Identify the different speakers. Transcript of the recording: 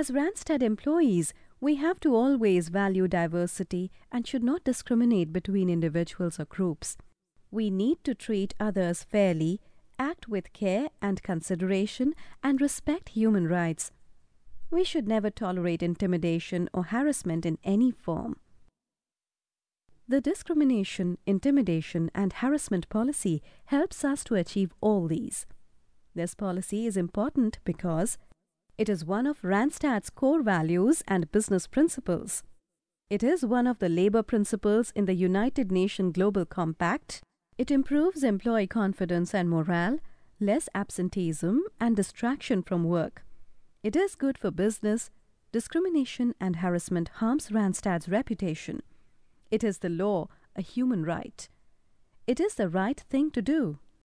Speaker 1: As Randstad employees, we have to always value diversity and should not discriminate between individuals or groups. We need to treat others fairly, act with care and consideration, and respect human rights. We should never tolerate intimidation or harassment in any form. The discrimination, intimidation, and harassment policy helps us to achieve all these. This policy is important because it is one of Randstad's core values and business principles. It is one of the labor principles in the United Nations Global Compact. It improves employee confidence and morale, less absenteeism and distraction from work. It is good for business. Discrimination and harassment harms Randstad's reputation. It is the law, a human right. It is the right thing to do.